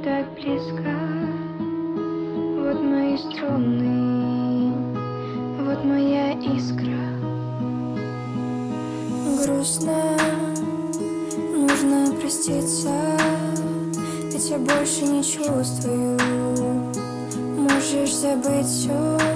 так близко. Вот мои струны, вот моя искра. Грустно, нужно проститься, ведь я больше не чувствую. Можешь забыть все.